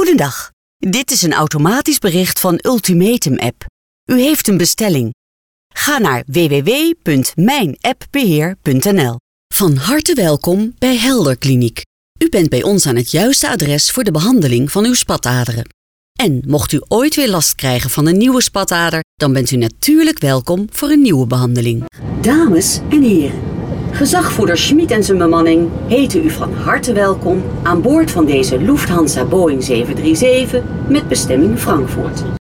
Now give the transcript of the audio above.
Goedendag. Dit is een automatisch bericht van Ultimatum App. U heeft een bestelling. Ga naar www.mijnappbeheer.nl. Van harte welkom bij Helder Kliniek. U bent bij ons aan het juiste adres voor de behandeling van uw spataderen. En mocht u ooit weer last krijgen van een nieuwe spatader, dan bent u natuurlijk welkom voor een nieuwe behandeling. Dames en heren, gezagvoerder Schmid en zijn bemanning heten u van harte welkom aan boord van deze Lufthansa Boeing 737 met bestemming Frankfurt.